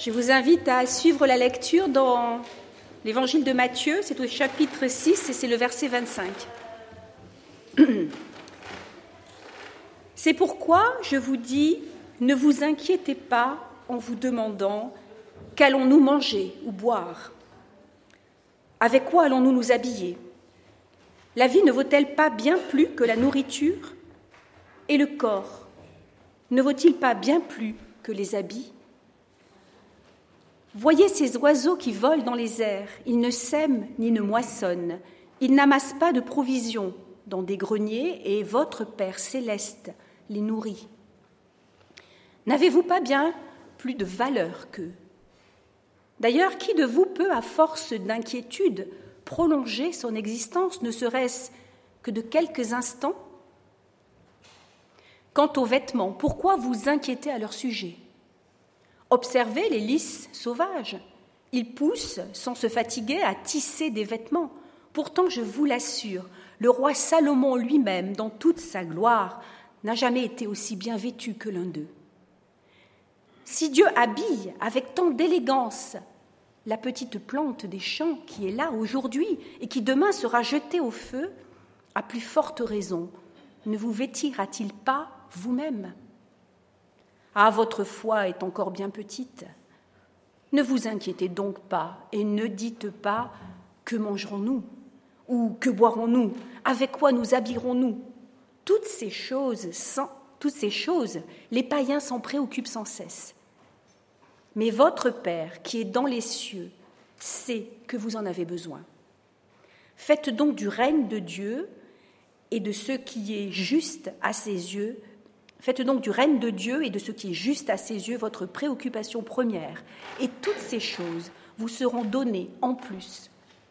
Je vous invite à suivre la lecture dans l'évangile de Matthieu, c'est au chapitre 6 et c'est le verset 25. C'est pourquoi je vous dis, ne vous inquiétez pas en vous demandant qu'allons-nous manger ou boire ? Avec quoi allons-nous nous habiller ? La vie ne vaut-elle pas bien plus que la nourriture ? Et le corps ne vaut-il pas bien plus que les habits ? Voyez ces oiseaux qui volent dans les airs, ils ne sèment ni ne moissonnent, ils n'amassent pas de provisions dans des greniers et votre Père céleste les nourrit. N'avez-vous pas bien plus de valeur qu'eux ? D'ailleurs, qui de vous peut, à force d'inquiétude, prolonger son existence, ne serait-ce que de quelques instants ? Quant aux vêtements, pourquoi vous inquiétez à leur sujet ? Observez les lys sauvages. Ils poussent, sans se fatiguer, à tisser des vêtements. Pourtant, je vous l'assure, le roi Salomon lui-même, dans toute sa gloire, n'a jamais été aussi bien vêtu que l'un d'eux. Si Dieu habille avec tant d'élégance la petite plante des champs qui est là aujourd'hui et qui demain sera jetée au feu, à plus forte raison, ne vous vêtira-t-il pas vous-même ? Ah, votre foi est encore bien petite. Ne vous inquiétez donc pas et ne dites pas « que mangerons-nous » ou « que boirons-nous » ? Avec quoi nous habillerons-nous ? Toutes ces choses, les païens s'en préoccupent sans cesse. Mais votre Père, qui est dans les cieux, sait que vous en avez besoin. Faites donc du règne de Dieu et de ce qui est juste à ses yeux, votre préoccupation première, et toutes ces choses vous seront données en plus.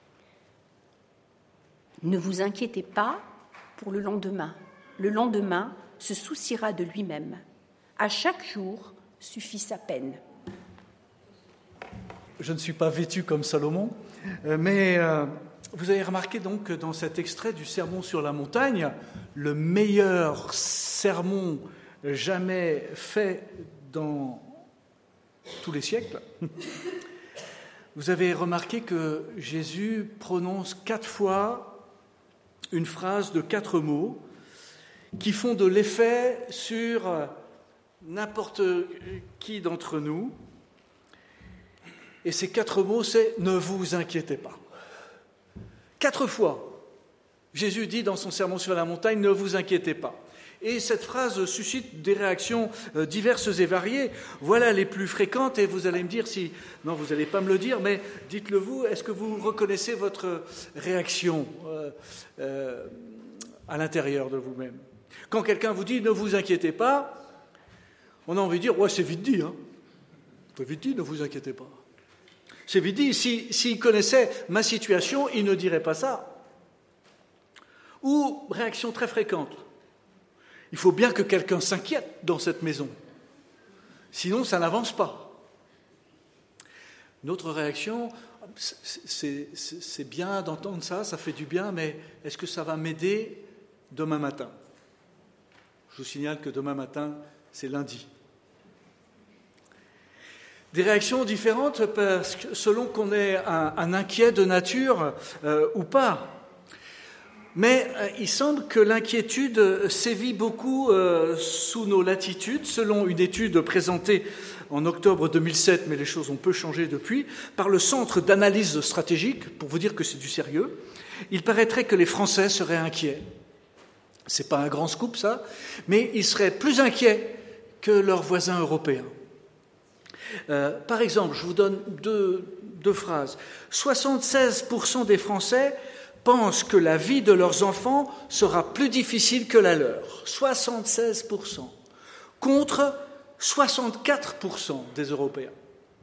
Ne vous inquiétez pas pour le lendemain. Le lendemain se souciera de lui-même. À chaque jour suffit sa peine. Je ne suis pas vêtu comme Salomon, mais vous avez remarqué donc dans cet extrait du Sermon sur la montagne, le meilleur sermon jamais fait dans tous les siècles. Vous avez remarqué que Jésus prononce 4 fois une phrase de 4 mots qui font de l'effet sur n'importe qui d'entre nous. Et ces 4 mots, c'est « ne vous inquiétez pas ». 4 fois, Jésus dit dans son sermon sur la montagne « ne vous inquiétez pas ». Et cette phrase suscite des réactions diverses et variées. Voilà les plus fréquentes, et vous allez me dire si... Non, vous n'allez pas me le dire, mais dites-le vous, est-ce que vous reconnaissez votre réaction à l'intérieur de vous-même ? Quand quelqu'un vous dit « ne vous inquiétez pas », on a envie de dire « ouais, c'est vite dit, hein. C'est vite dit, ne vous inquiétez pas ». C'est vite dit, s'il connaissait ma situation, il ne dirait pas ça. Ou, réaction très fréquente, il faut bien que quelqu'un s'inquiète dans cette maison, sinon ça n'avance pas. Notre réaction, c'est bien d'entendre ça, ça fait du bien, mais est-ce que ça va m'aider demain matin ? Je vous signale que demain matin, c'est lundi. Des réactions différentes selon qu'on est un inquiet de nature ou pas. Mais il semble que l'inquiétude sévit beaucoup sous nos latitudes, selon une étude présentée en octobre 2007, mais les choses ont peu changé depuis, par le Centre d'analyse stratégique, pour vous dire que c'est du sérieux. Il paraîtrait que les Français seraient inquiets. C'est pas un grand scoop, ça, mais ils seraient plus inquiets que leurs voisins européens. Par exemple, je vous donne deux phrases. 76% des Français pensent que la vie de leurs enfants sera plus difficile que la leur. 76%. Contre 64% des Européens.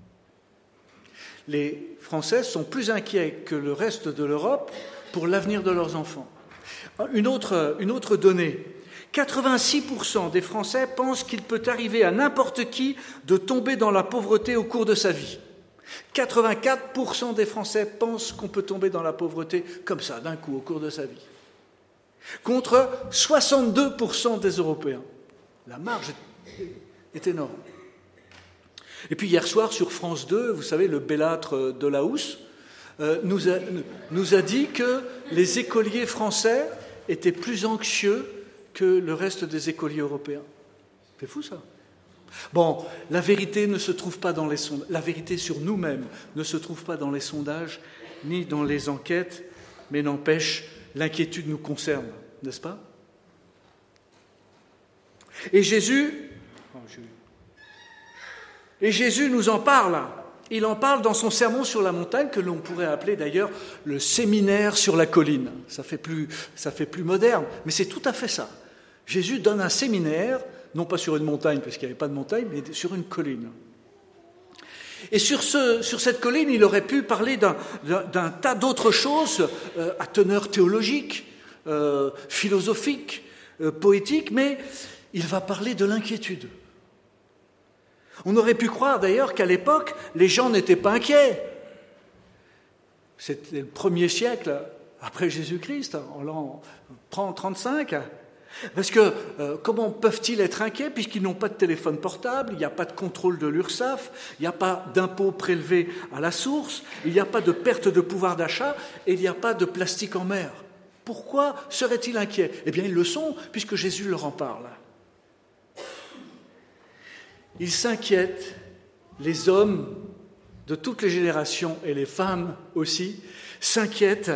Les Français sont plus inquiets que le reste de l'Europe pour l'avenir de leurs enfants. Une autre donnée. 86% des Français pensent qu'il peut arriver à n'importe qui de tomber dans la pauvreté au cours de sa vie. 84% des Français pensent qu'on peut tomber dans la pauvreté comme ça, d'un coup, au cours de sa vie. Contre 62% des Européens. La marge est énorme. Et puis hier soir sur France 2, vous savez, le bellâtre de Laous nous a dit que les écoliers français étaient plus anxieux que le reste des écoliers européens. C'est fou ça. Bon, la vérité ne se trouve pas dans les sondages, la vérité sur nous-mêmes ne se trouve pas dans les sondages ni dans les enquêtes, mais n'empêche, l'inquiétude nous concerne, n'est-ce pas ? Et Jésus nous en parle. Il en parle dans son sermon sur la montagne, que l'on pourrait appeler d'ailleurs le séminaire sur la colline. Ça fait plus moderne, mais c'est tout à fait ça. Jésus donne un séminaire, non pas sur une montagne, parce qu'il n'y avait pas de montagne, mais sur une colline. Et sur cette colline, il aurait pu parler d'un tas d'autres choses à teneur théologique, philosophique, poétique, mais il va parler de l'inquiétude. On aurait pu croire d'ailleurs qu'à l'époque, les gens n'étaient pas inquiets. C'était le 1er siècle après Jésus-Christ, en l'an 35. Parce que comment peuvent-ils être inquiets puisqu'ils n'ont pas de téléphone portable, il n'y a pas de contrôle de l'URSSAF, il n'y a pas d'impôts prélevés à la source, il n'y a pas de perte de pouvoir d'achat et il n'y a pas de plastique en mer. Pourquoi seraient-ils inquiets ? Eh bien, ils le sont puisque Jésus leur en parle. Ils s'inquiètent, les hommes de toutes les générations et les femmes aussi s'inquiètent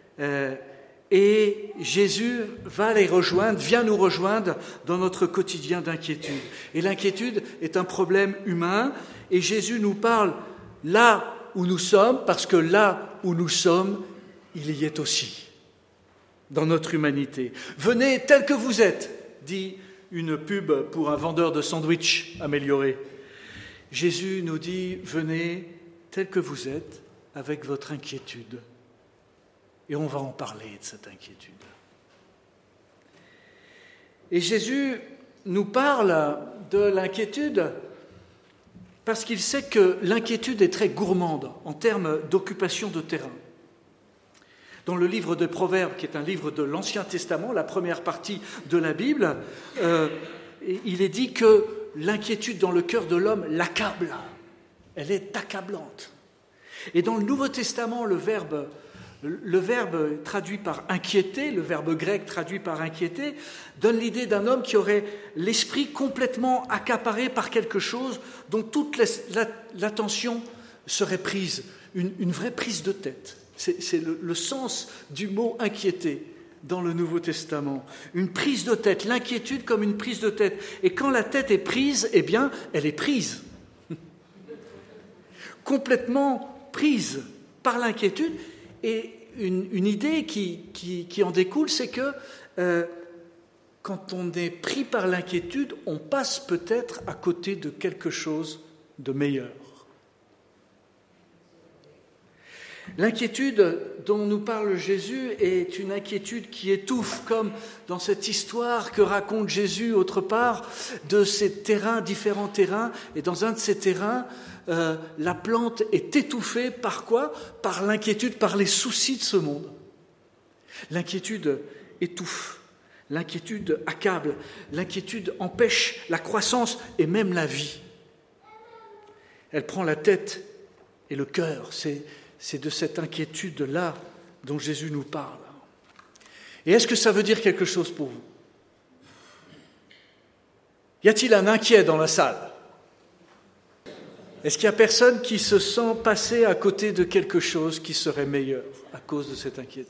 et Jésus vient nous rejoindre dans notre quotidien d'inquiétude. Et l'inquiétude est un problème humain et Jésus nous parle là où nous sommes parce que là où nous sommes, il y est aussi, dans notre humanité. Venez tel que vous êtes, dit une pub pour un vendeur de sandwich amélioré. Jésus nous dit, venez tel que vous êtes avec votre inquiétude. Et on va en parler de cette inquiétude. Et Jésus nous parle de l'inquiétude parce qu'il sait que l'inquiétude est très gourmande en termes d'occupation de terrain. Dans le livre de Proverbes, qui est un livre de l'Ancien Testament, la première partie de la Bible, il est dit que l'inquiétude dans le cœur de l'homme l'accable. Elle est accablante. Et dans le Nouveau Testament, le verbe traduit par inquiéter, le verbe grec traduit par inquiéter, donne l'idée d'un homme qui aurait l'esprit complètement accaparé par quelque chose dont toute l'attention serait prise, une vraie prise de tête. C'est le sens du mot « inquiéter » dans le Nouveau Testament. Une prise de tête, l'inquiétude comme une prise de tête. Et quand la tête est prise, eh bien, elle est prise. Complètement prise par l'inquiétude. Et une idée qui en découle, c'est que quand on est pris par l'inquiétude, on passe peut-être à côté de quelque chose de meilleur. L'inquiétude dont nous parle Jésus est une inquiétude qui étouffe, comme dans cette histoire que raconte Jésus autre part, de ces terrains, différents terrains. Et dans un de ces terrains, la plante est étouffée par quoi ? Par l'inquiétude, par les soucis de ce monde. L'inquiétude étouffe, l'inquiétude accable, l'inquiétude empêche la croissance et même la vie. Elle prend la tête et le cœur, c'est de cette inquiétude-là dont Jésus nous parle. Et est-ce que ça veut dire quelque chose pour vous ? Y a-t-il un inquiet dans la salle ? Est-ce qu'il y a personne qui se sent passer à côté de quelque chose qui serait meilleur à cause de cette inquiétude ?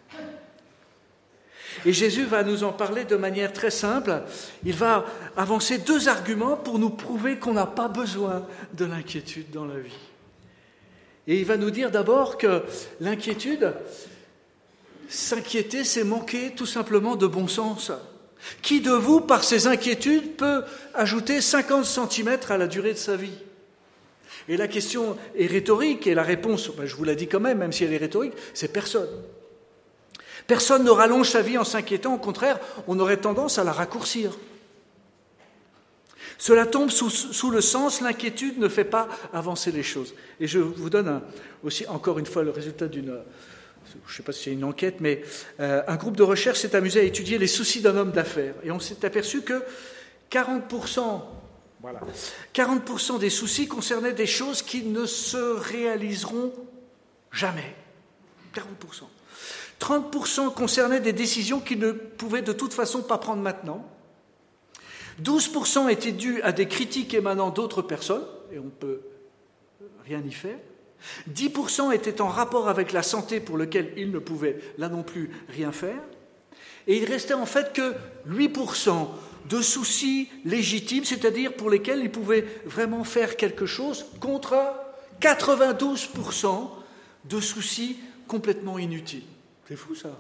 Et Jésus va nous en parler de manière très simple. Il va avancer 2 arguments pour nous prouver qu'on n'a pas besoin de l'inquiétude dans la vie. Et il va nous dire d'abord que l'inquiétude, s'inquiéter, c'est manquer tout simplement de bon sens. Qui de vous, par ses inquiétudes, peut ajouter 50 cm à la durée de sa vie ? Et la question est rhétorique, et la réponse, je vous la dis quand même si elle est rhétorique, c'est personne. Personne ne rallonge sa vie en s'inquiétant, au contraire, on aurait tendance à la raccourcir. Cela tombe sous le sens, l'inquiétude ne fait pas avancer les choses. Et je vous donne aussi, encore une fois, le résultat je ne sais pas si c'est une enquête, mais un groupe de recherche s'est amusé à étudier les soucis d'un homme d'affaires. Et on s'est aperçu que 40% Voilà. 40% des soucis concernaient des choses qui ne se réaliseront jamais. 40%. 30% concernaient des décisions qu'ils ne pouvaient de toute façon pas prendre maintenant. 12% étaient dus à des critiques émanant d'autres personnes, et on ne peut rien y faire. 10% étaient en rapport avec la santé pour lequel ils ne pouvaient là non plus rien faire. Et il restait en fait que 8% de soucis légitimes, c'est-à-dire pour lesquels ils pouvaient vraiment faire quelque chose, contre 92% de soucis complètement inutiles. C'est fou ça.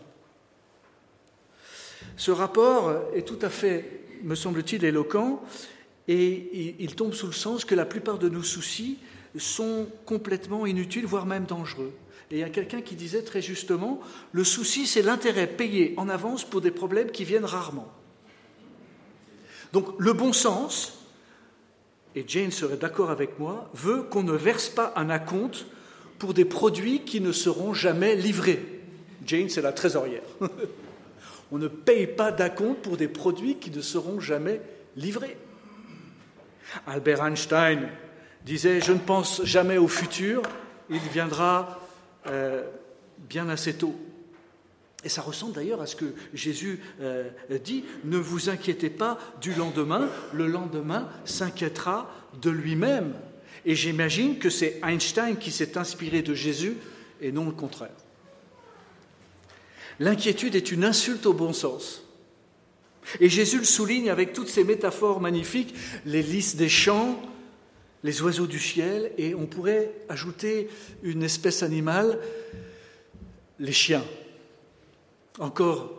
Ce rapport est tout à fait, me semble-t-il, éloquent, et il tombe sous le sens que la plupart de nos soucis sont complètement inutiles, voire même dangereux. Et il y a quelqu'un qui disait très justement, le souci, c'est l'intérêt payé en avance pour des problèmes qui viennent rarement. Donc le bon sens, et Jane serait d'accord avec moi, veut qu'on ne verse pas un acompte pour des produits qui ne seront jamais livrés. Jane, c'est la trésorière. On ne paye pas d'acompte pour des produits qui ne seront jamais livrés. Albert Einstein disait « Je ne pense jamais au futur, il viendra bien assez tôt ». Et ça ressemble d'ailleurs à ce que Jésus dit « Ne vous inquiétez pas du lendemain, le lendemain s'inquiétera de lui-même ». Et j'imagine que c'est Einstein qui s'est inspiré de Jésus et non le contraire. L'inquiétude est une insulte au bon sens. Et Jésus le souligne avec toutes ces métaphores magnifiques, les lys des champs, les oiseaux du ciel, et on pourrait ajouter une espèce animale, les chiens. Encore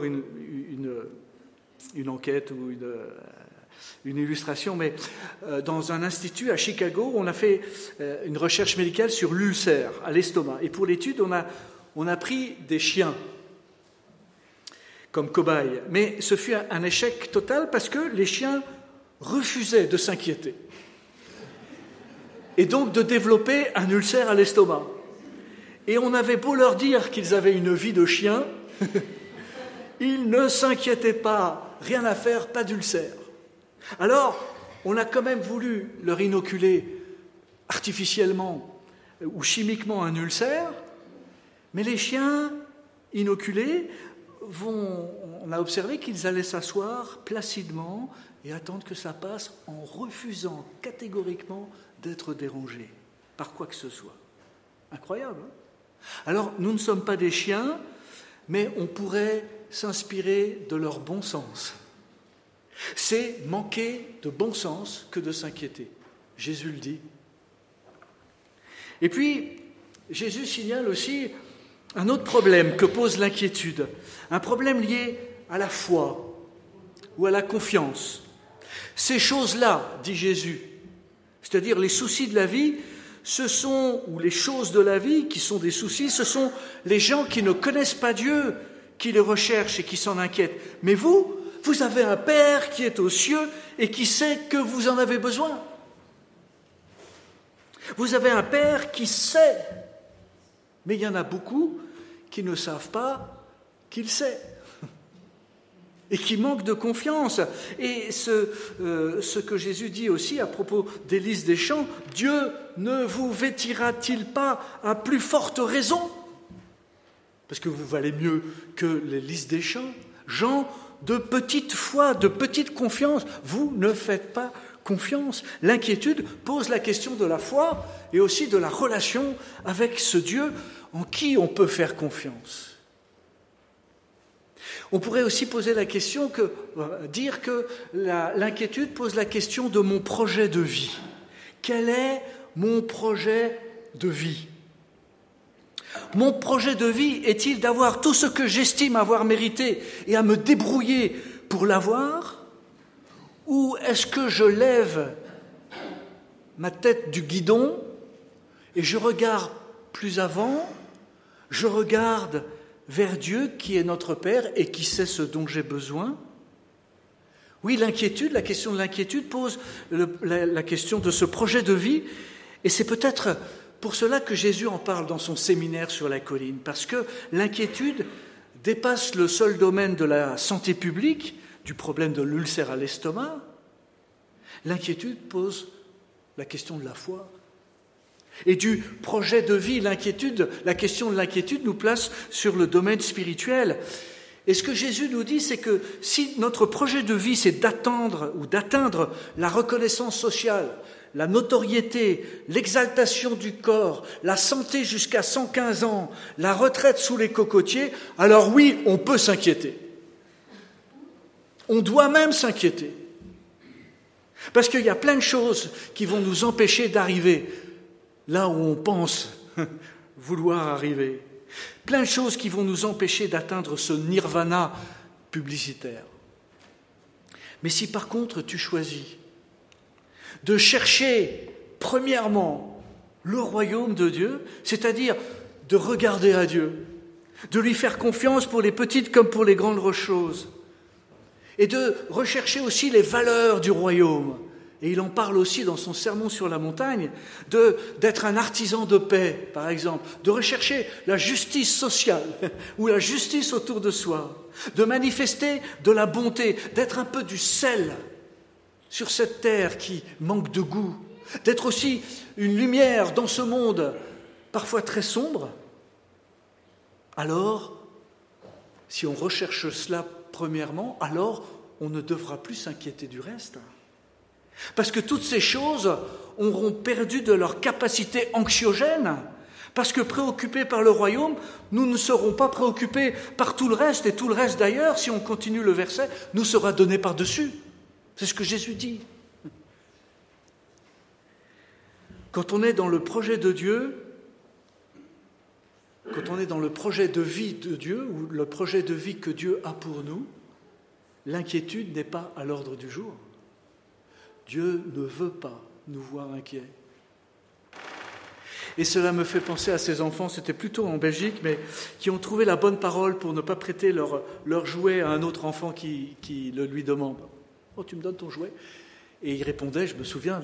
une enquête ou une illustration, mais dans un institut à Chicago, on a fait une recherche médicale sur l'ulcère à l'estomac. Et pour l'étude, on a pris des chiens comme cobayes. Mais ce fut un échec total parce que les chiens refusaient de s'inquiéter et donc de développer un ulcère à l'estomac. Et on avait beau leur dire qu'ils avaient une vie de chien, ils ne s'inquiétaient pas, rien à faire, pas d'ulcère. Alors, on a quand même voulu leur inoculer artificiellement ou chimiquement un ulcère, mais les chiens inoculés on a observé qu'ils allaient s'asseoir placidement et attendre que ça passe en refusant catégoriquement d'être dérangés par quoi que ce soit. Incroyable, hein ? Alors, nous ne sommes pas des chiens, mais on pourrait s'inspirer de leur bon sens. C'est manquer de bon sens que de s'inquiéter. Jésus le dit. Et puis, Jésus signale aussi un autre problème que pose l'inquiétude, un problème lié à la foi ou à la confiance. Ces choses-là, dit Jésus, c'est-à-dire les soucis de la vie, ou les choses de la vie qui sont des soucis, ce sont les gens qui ne connaissent pas Dieu, qui les recherchent et qui s'en inquiètent. Mais vous avez un Père qui est aux cieux et qui sait que vous en avez besoin. Vous avez un Père qui sait, mais il y en a beaucoup qui ne savent pas qu'il sait et qui manquent de confiance. Et ce que Jésus dit aussi à propos des lys des champs, Dieu ne vous vêtira-t-il pas à plus forte raison ? Parce que vous valez mieux que les lys des champs. Gens de petite foi, de petite confiance, vous ne faites pas confiance. L'inquiétude pose la question de la foi et aussi de la relation avec ce Dieu en qui on peut faire confiance. On pourrait aussi poser la question, dire que l'inquiétude pose la question de mon projet de vie. Quel est mon projet de vie ? Mon projet de vie est-il d'avoir tout ce que j'estime avoir mérité et à me débrouiller pour l'avoir ? Ou est-ce que je lève ma tête du guidon et je regarde plus avant, je regarde vers Dieu qui est notre Père et qui sait ce dont j'ai besoin ? Oui, la question de l'inquiétude pose la question de ce projet de vie, et c'est peut-être pour cela que Jésus en parle dans son séminaire sur la colline, parce que l'inquiétude dépasse le seul domaine de la santé publique, du problème de l'ulcère à l'estomac. L'inquiétude pose la question de la foi. Et du projet de vie, la question de l'inquiétude nous place sur le domaine spirituel. Et ce que Jésus nous dit, c'est que si notre projet de vie, c'est d'atteindre la reconnaissance sociale, la notoriété, l'exaltation du corps, la santé jusqu'à 115 ans, la retraite sous les cocotiers, alors oui, on peut s'inquiéter. On doit même s'inquiéter. Parce qu'il y a plein de choses qui vont nous empêcher d'arriver là où on pense vouloir arriver. Plein de choses qui vont nous empêcher d'atteindre ce nirvana publicitaire. Mais si par contre tu choisis de chercher premièrement le royaume de Dieu, c'est-à-dire de regarder à Dieu, de lui faire confiance pour les petites comme pour les grandes choses, et de rechercher aussi les valeurs du royaume. Et il en parle aussi dans son sermon sur la montagne, d'être un artisan de paix, par exemple, de rechercher la justice sociale ou la justice autour de soi, de manifester de la bonté, d'être un peu du sel sur cette terre qui manque de goût, d'être aussi une lumière dans ce monde parfois très sombre. Alors, si on recherche cela premièrement, alors on ne devra plus s'inquiéter du reste. Parce que toutes ces choses auront perdu de leur capacité anxiogène, parce que préoccupés par le royaume, nous ne serons pas préoccupés par tout le reste, et tout le reste d'ailleurs, si on continue le verset, nous sera donné par-dessus. C'est ce que Jésus dit. Quand on est dans le projet de Dieu, quand on est dans le projet de vie de Dieu, ou le projet de vie que Dieu a pour nous, l'inquiétude n'est pas à l'ordre du jour. Dieu ne veut pas nous voir inquiets. Et cela me fait penser à ces enfants, c'était plutôt en Belgique, mais qui ont trouvé la bonne parole pour ne pas prêter leur jouet à un autre enfant qui le lui demande. « Oh, tu me donnes ton jouet ?» Et il répondait, je me souviens,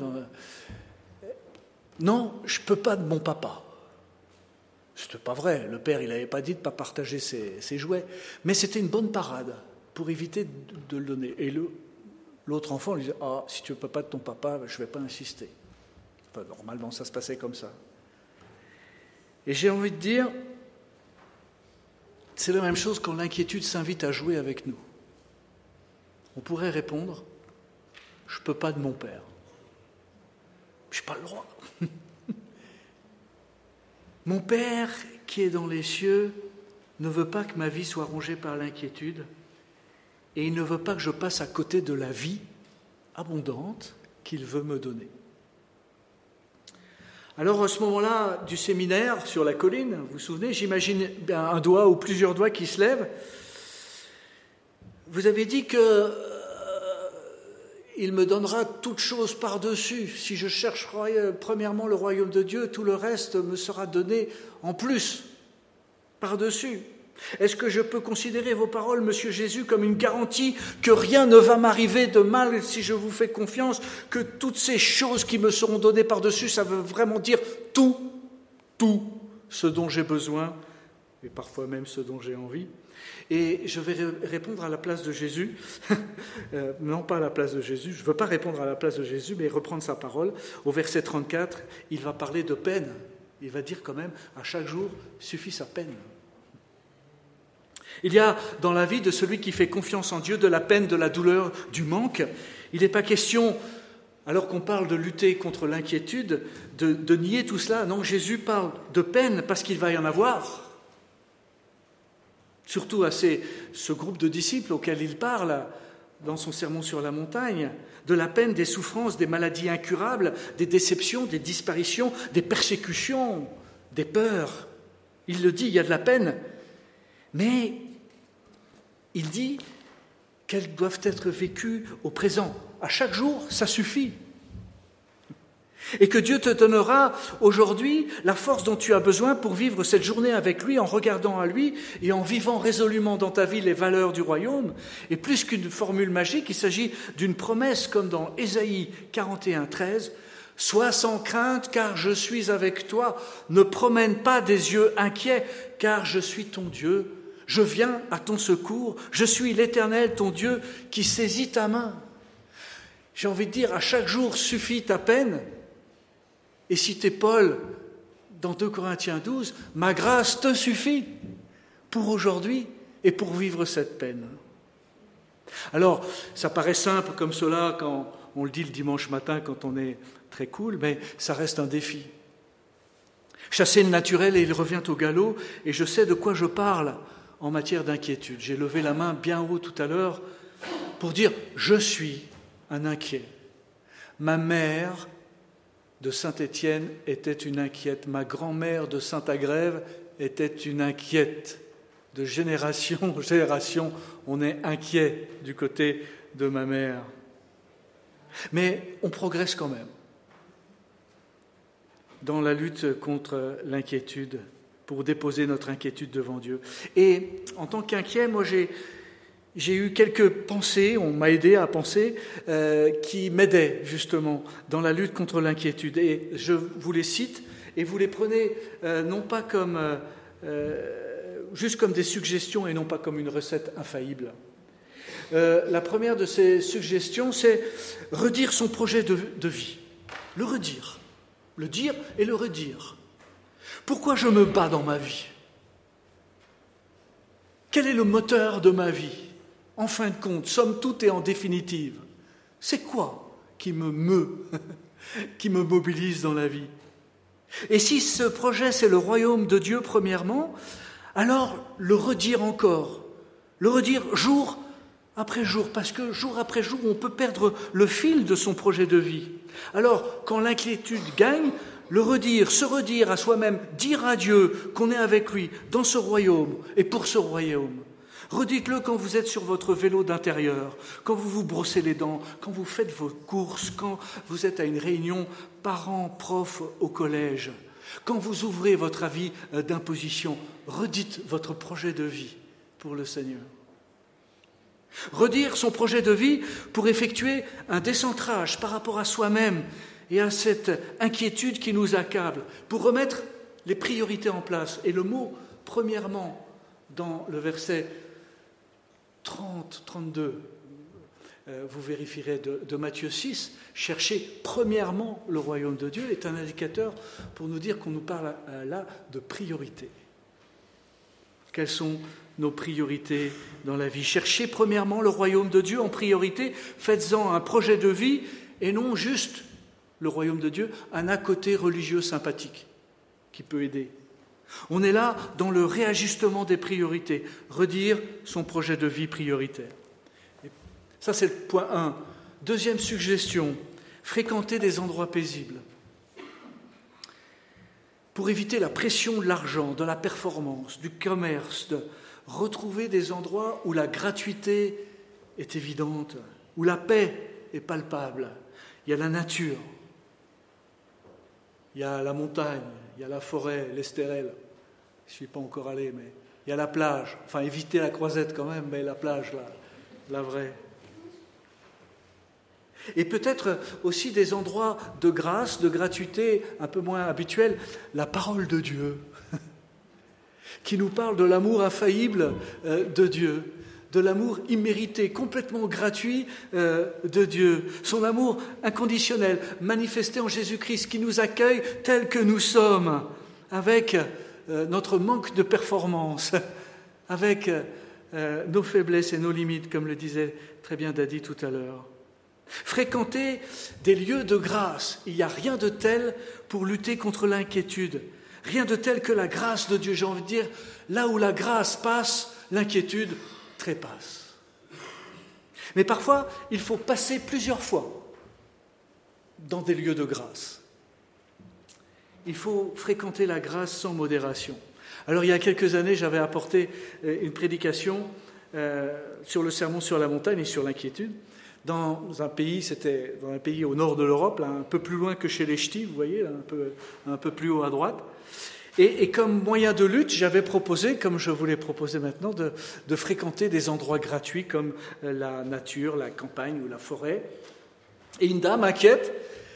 « Non, je ne peux pas de mon papa. » C'était pas vrai, le père il n'avait pas dit de ne pas partager ses jouets, mais c'était une bonne parade pour éviter de le donner. Et l'autre enfant lui disait « Ah, si tu ne veux pas de ton papa, je ne vais pas insister. » Enfin, normalement, ça se passait comme ça. Et j'ai envie de dire, c'est la même chose quand l'inquiétude s'invite à jouer avec nous. On pourrait répondre « Je ne peux pas de mon père. Je n'ai pas le droit. » Mon Père qui est dans les cieux ne veut pas que ma vie soit rongée par l'inquiétude et il ne veut pas que je passe à côté de la vie abondante qu'il veut me donner. Alors à ce moment-là du séminaire sur la colline, vous vous souvenez, j'imagine un doigt ou plusieurs doigts qui se lèvent. Vous avez dit que il me donnera toute chose par-dessus. Si je cherche premièrement le royaume de Dieu, tout le reste me sera donné en plus, par-dessus. Est-ce que je peux considérer vos paroles, Monsieur Jésus, comme une garantie que rien ne va m'arriver de mal si je vous fais confiance, que toutes ces choses qui me seront données par-dessus, ça veut vraiment dire tout ce dont j'ai besoin, et parfois même ce dont j'ai envie. Et je vais répondre à la place de Jésus, non pas à la place de Jésus, je ne veux pas répondre à la place de Jésus, mais reprendre sa parole. Au verset 34, il va parler de peine. Il va dire quand même, à chaque jour, suffit sa peine. Il y a dans la vie de celui qui fait confiance en Dieu de la peine, de la douleur, du manque. Il n'est pas question, alors qu'on parle de lutter contre l'inquiétude, de nier tout cela. Non, Jésus parle de peine parce qu'il va y en avoir. Surtout à ce groupe de disciples auquel il parle dans son sermon sur la montagne, de la peine, des souffrances, des maladies incurables, des déceptions, des disparitions, des persécutions, des peurs. Il le dit, il y a de la peine, mais il dit qu'elles doivent être vécues au présent. À chaque jour, ça suffit. Et que Dieu te donnera aujourd'hui la force dont tu as besoin pour vivre cette journée avec lui, en regardant à lui et en vivant résolument dans ta vie les valeurs du royaume. Et plus qu'une formule magique, il s'agit d'une promesse comme dans Ésaïe 41, 13. « Sois sans crainte, car je suis avec toi. Ne promène pas des yeux inquiets, car je suis ton Dieu. Je viens à ton secours. Je suis l'Éternel, ton Dieu, qui saisit ta main. » J'ai envie de dire, à chaque jour suffit ta peine. Et citer Paul dans 2 Corinthiens 12, « Ma grâce te suffit pour aujourd'hui et pour vivre cette peine. » Alors, ça paraît simple comme cela quand on le dit le dimanche matin, quand on est très cool, mais ça reste un défi. Chasser le naturel et il revient au galop, et je sais de quoi je parle en matière d'inquiétude. J'ai levé la main bien haut tout à l'heure pour dire « Je suis un inquiet. Ma mère de Saint-Étienne était une inquiète. Ma grand-mère de Saint-Agrève était une inquiète. De génération en génération, on est inquiet du côté de ma mère. Mais on progresse quand même dans la lutte contre l'inquiétude, pour déposer notre inquiétude devant Dieu. Et en tant qu'inquiet, moi j'ai eu quelques pensées, on m'a aidé à penser, qui m'aidaient justement dans la lutte contre l'inquiétude. Et je vous les cite, et vous les prenez non pas comme, juste comme des suggestions et non pas comme une recette infaillible. La première de ces suggestions, c'est redire son projet de vie. Le redire. Le dire et le redire. Pourquoi je me bats dans ma vie ? Quel est le moteur de ma vie ? En fin de compte, somme toute et en définitive, c'est quoi qui me mobilise dans la vie ? Et si ce projet, c'est le royaume de Dieu premièrement, alors le redire encore, le redire jour après jour, parce que jour après jour, on peut perdre le fil de son projet de vie. Alors, quand l'inquiétude gagne, le redire, se redire à soi-même, dire à Dieu qu'on est avec lui dans ce royaume et pour ce royaume. Redites-le quand vous êtes sur votre vélo d'intérieur, quand vous vous brossez les dents, quand vous faites vos courses, quand vous êtes à une réunion parents-profs au collège, quand vous ouvrez votre avis d'imposition. Redites votre projet de vie pour le Seigneur. Redire son projet de vie pour effectuer un décentrage par rapport à soi-même et à cette inquiétude qui nous accable, pour remettre les priorités en place. Et le mot « premièrement » dans le verset 30-32, vous vérifierez de Matthieu 6, « Cherchez premièrement le royaume de Dieu » est un indicateur pour nous dire qu'on nous parle là de priorité. Quelles sont nos priorités dans la vie ? Cherchez premièrement le royaume de Dieu en priorité, faites-en un projet de vie et non juste le royaume de Dieu, un à côté religieux sympathique qui peut aider. On est là dans le réajustement des priorités, redire son projet de vie prioritaire. Et ça, c'est le point 1. Deuxième suggestion, fréquenter des endroits paisibles. Pour éviter la pression de l'argent, de la performance, du commerce, de retrouver des endroits où la gratuité est évidente, où la paix est palpable. Il y a la nature, il y a la montagne, il y a la forêt, l'Estérel. Je ne suis pas encore allé, mais il y a la plage. Enfin, éviter la croisette quand même, mais la plage, la vraie. Et peut-être aussi des endroits de grâce, de gratuité un peu moins habituels, la parole de Dieu, qui nous parle de l'amour infaillible de Dieu, de l'amour immérité, complètement gratuit de Dieu, son amour inconditionnel, manifesté en Jésus-Christ, qui nous accueille tels que nous sommes, avec notre manque de performance, avec nos faiblesses et nos limites, comme le disait très bien Dadi tout à l'heure. Fréquenter des lieux de grâce, il n'y a rien de tel pour lutter contre l'inquiétude, rien de tel que la grâce de Dieu. J'ai envie de dire, là où la grâce passe, l'inquiétude trépasse. Mais parfois, il faut passer plusieurs fois dans des lieux de grâce. Il faut fréquenter la grâce sans modération. Alors, il y a quelques années, j'avais apporté une prédication sur le sermon sur la montagne et sur l'inquiétude. Dans un pays, c'était dans un pays au nord de l'Europe, là, un peu plus loin que chez les Ch'tis, vous voyez, là, un peu plus haut à droite. Et comme moyen de lutte, j'avais proposé, comme je vous l'ai proposé maintenant, de fréquenter des endroits gratuits comme la nature, la campagne ou la forêt. Et une dame inquiète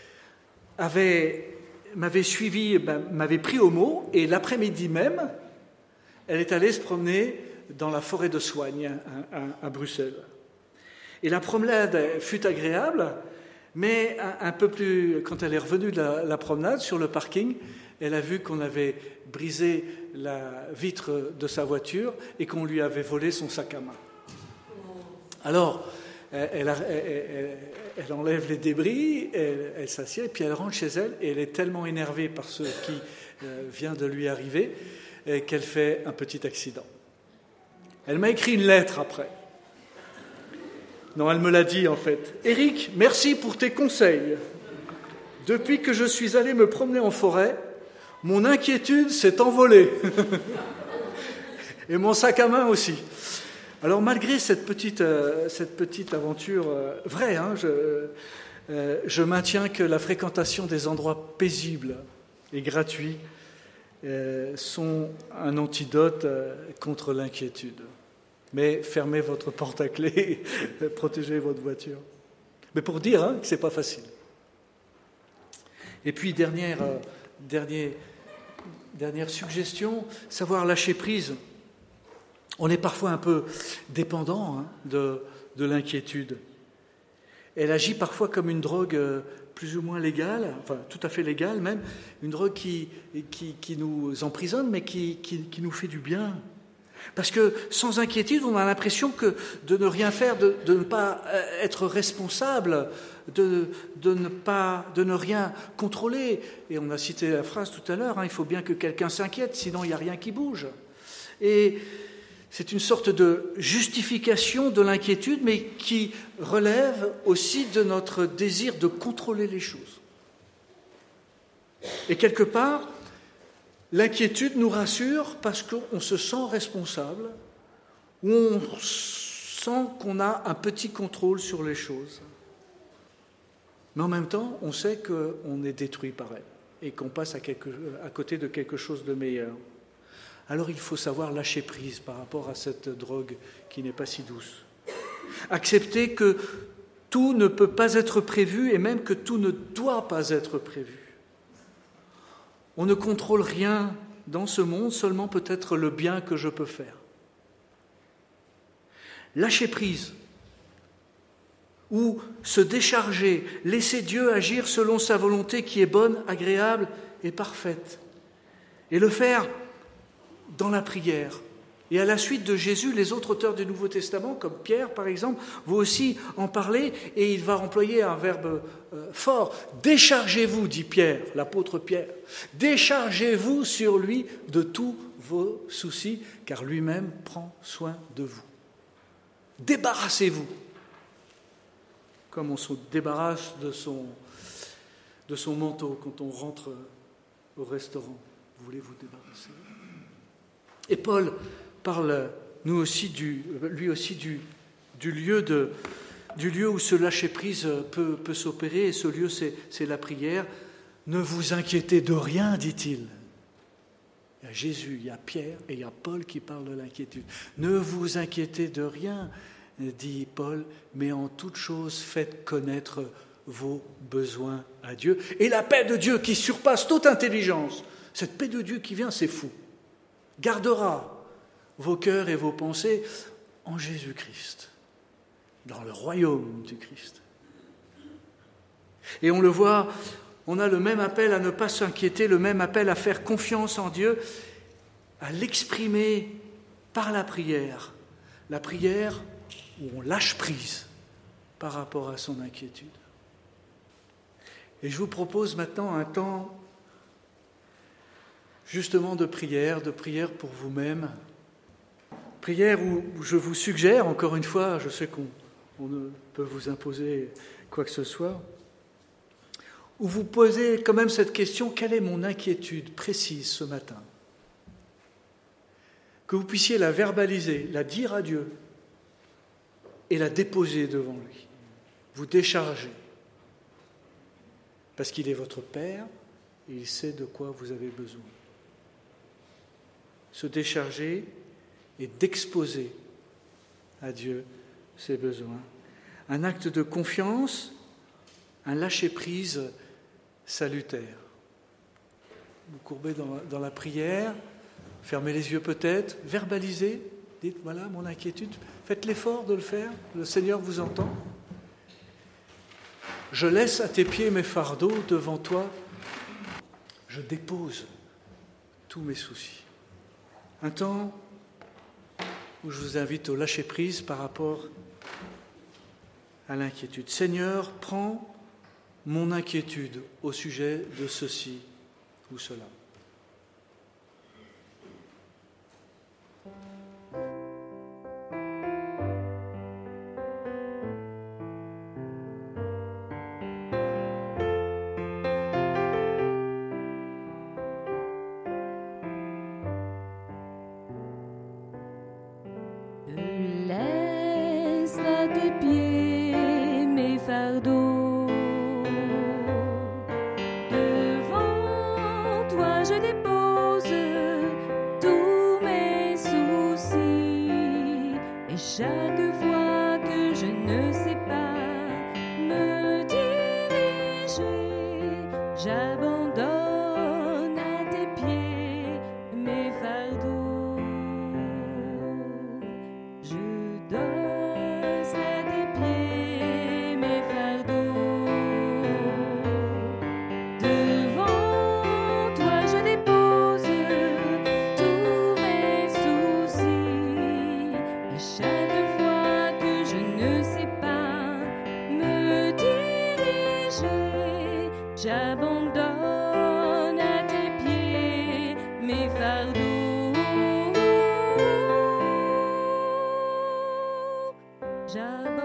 m'avait suivi, m'avait pris au mot, et l'après-midi même, elle est allée se promener dans la forêt de Soignes à Bruxelles. Et la promenade fut agréable, Mais un peu plus, quand elle est revenue de la promenade sur le parking, elle a vu qu'on avait brisé la vitre de sa voiture et qu'on lui avait volé son sac à main. Alors, elle enlève les débris, elle s'assied, et puis elle rentre chez elle, et elle est tellement énervée par ce qui vient de lui arriver qu'elle fait un petit accident. Elle m'a écrit une lettre après. Non, elle me l'a dit en fait. « Éric, merci pour tes conseils. Depuis que je suis allé me promener en forêt, mon inquiétude s'est envolée. Et mon sac à main aussi. » Alors malgré cette petite aventure vraie, je maintiens que la fréquentation des endroits paisibles et gratuits sont un antidote contre l'inquiétude. Mais fermez votre porte à clé, protégez votre voiture. Mais pour dire que ce n'est pas facile. Et puis dernière suggestion, savoir lâcher prise. On est parfois un peu dépendant de l'inquiétude. Elle agit parfois comme une drogue plus ou moins légale, enfin tout à fait légale même, une drogue qui nous emprisonne mais qui nous fait du bien. Parce que sans inquiétude, on a l'impression que de ne rien faire, de ne pas être responsable, de ne rien contrôler. Et on a cité la phrase tout à l'heure, il faut bien que quelqu'un s'inquiète, sinon il n'y a rien qui bouge. Et c'est une sorte de justification de l'inquiétude, mais qui relève aussi de notre désir de contrôler les choses. Et quelque part, l'inquiétude nous rassure parce qu'on se sent responsable, ou on sent qu'on a un petit contrôle sur les choses. Mais en même temps, on sait qu'on est détruit par elle et qu'on passe à côté de quelque chose de meilleur. Alors il faut savoir lâcher prise par rapport à cette drogue qui n'est pas si douce. Accepter que tout ne peut pas être prévu et même que tout ne doit pas être prévu. On ne contrôle rien dans ce monde, seulement peut-être le bien que je peux faire. Lâcher prise ou se décharger, laisser Dieu agir selon sa volonté qui est bonne, agréable et parfaite. Et le faire dans la prière. Et à la suite de Jésus, les autres auteurs du Nouveau Testament, comme Pierre par exemple, vont aussi en parler et il va employer un verbe fort. Déchargez-vous, dit Pierre, l'apôtre Pierre. Déchargez-vous sur lui de tous vos soucis, car lui-même prend soin de vous. Débarrassez-vous. Comme on se débarrasse de son manteau quand on rentre au restaurant. Vous voulez vous débarrasser ? Et Paul parle lui aussi du lieu où ce lâcher-prise peut s'opérer, et ce lieu c'est la prière. Ne vous inquiétez de rien, dit-il. Il y a Jésus, il y a Pierre et il y a Paul qui parlent de l'inquiétude. Ne vous inquiétez de rien, dit Paul, mais en toute chose faites connaître vos besoins à Dieu. Et la paix de Dieu qui surpasse toute intelligence, cette paix de Dieu qui vient, c'est fou, gardera vos cœurs et vos pensées en Jésus-Christ, dans le royaume du Christ. Et on le voit, on a le même appel à ne pas s'inquiéter, le même appel à faire confiance en Dieu, à l'exprimer par la prière où on lâche prise par rapport à son inquiétude. Et je vous propose maintenant un temps justement de prière pour vous-même. Prière où je vous suggère, encore une fois, je sais qu'on ne peut vous imposer quoi que ce soit, où vous posez quand même cette question, quelle est mon inquiétude précise ce matin ? Que vous puissiez la verbaliser, la dire à Dieu et la déposer devant lui. Vous décharger. Parce qu'il est votre Père et il sait de quoi vous avez besoin. Se décharger et d'exposer à Dieu ses besoins. Un acte de confiance, un lâcher-prise salutaire. Vous courbez dans la prière, fermez les yeux peut-être, verbalisez, dites voilà mon inquiétude, faites l'effort de le faire, le Seigneur vous entend. Je laisse à tes pieds mes fardeaux, devant toi, je dépose tous mes soucis. Un temps où je vous invite au lâcher-prise par rapport à l'inquiétude. Seigneur, prends mon inquiétude au sujet de ceci ou cela. Chaque fois que je ne sais pas me diriger, j'abandonne à tes pieds mes fardeaux. Je donne à tes pieds mes fardeaux. Devant toi je dépose tous mes soucis. Et chaque fois que je ne sais pas me diriger, j'abandonne à tes pieds mes fardeaux.